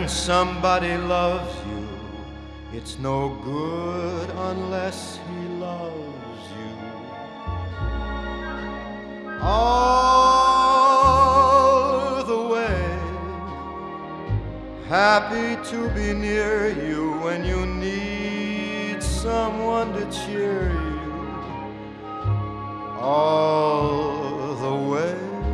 somebody loves you, it's no good unless he loves you. All the way, happy to be near you when you need someone to cheer you. All the way,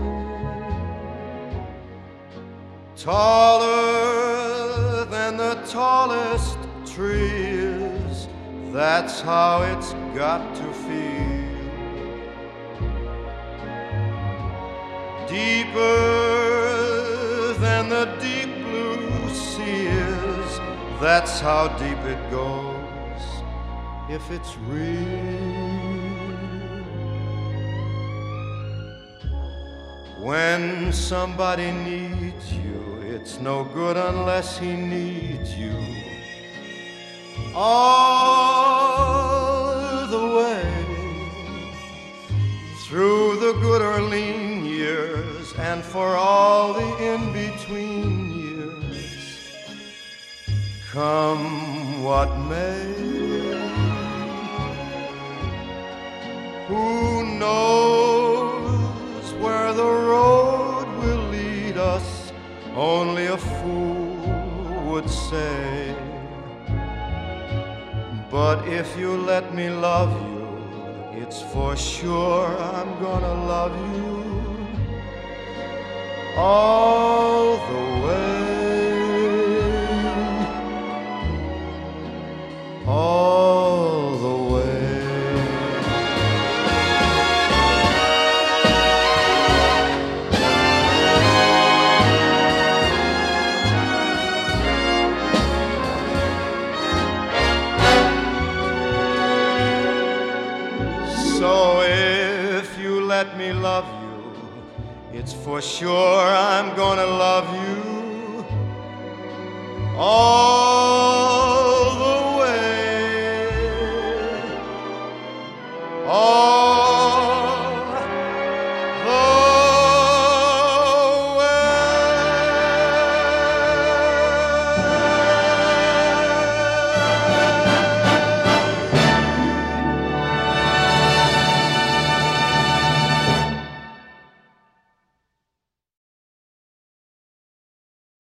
taller than the tallest trees, that's how it's got to feel. Deeper than the deep blue sea is, that's how deep it goes if it's real. When somebody needs you, it's no good unless he needs you. All the way, through the good or lean years, and for all the in-between years, come what may. Who knows where the road will lead us? Only a fool would say. But if you let me love you, it's for sure I'm gonna love you all the way, all the way. So if you let me love you, it's for sure I'm gonna love you all